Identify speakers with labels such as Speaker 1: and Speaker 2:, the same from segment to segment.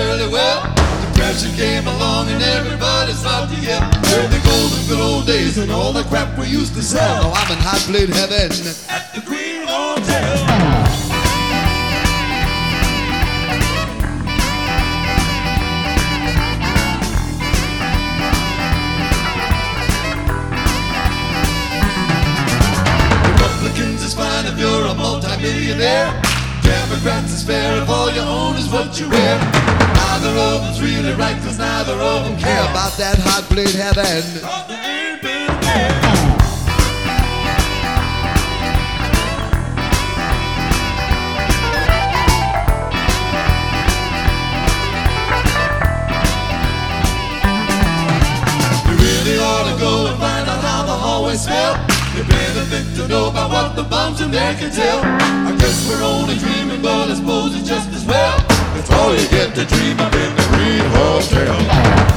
Speaker 1: fairly well. Depression came along and everybody stopped to get the golden good old days and all the crap we used to sell.
Speaker 2: Now I'm in hot blade heaven
Speaker 1: At the Green Hotel. Republicans is fine if you're a multi-millionaire. Democrats is fair if all you own is what you wear. Neither of them's really right, cause neither of them care
Speaker 2: about that hot blade heaven.
Speaker 1: Cause they ain't been there. You really ought to go and find out how the hallways smell. You better think to know about what the bums in there can tell. I guess we're only dreaming, but I suppose it's just as well. It's all you get to dream of in the Green Hotel.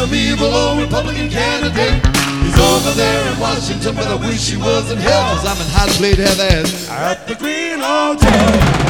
Speaker 1: some evil old Republican candidate. He's over there in Washington, but I wish he was in hell.
Speaker 2: 'Cause I'm in hot plate heaven.
Speaker 1: At the Green Hotel.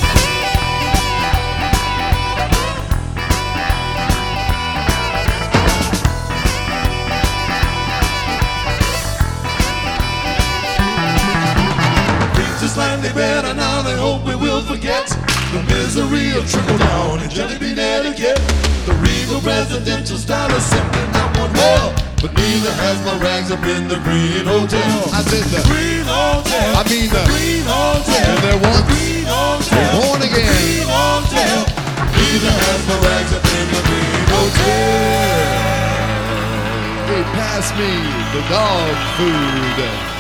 Speaker 1: Like they better now, they hope we will forget the misery of trickle down and jelly bean etiquette. The regal presidential style is simply not one well, but neither has my rags up in the Green Hotel.
Speaker 2: I said the
Speaker 1: Green Hotel.
Speaker 2: I mean the
Speaker 1: Green Hotel.
Speaker 2: And there once,
Speaker 1: Green Hotel.
Speaker 2: born again.
Speaker 1: Green Hotel. Neither has my rags up in the Green Hotel.
Speaker 2: Hey, pass me the dog food.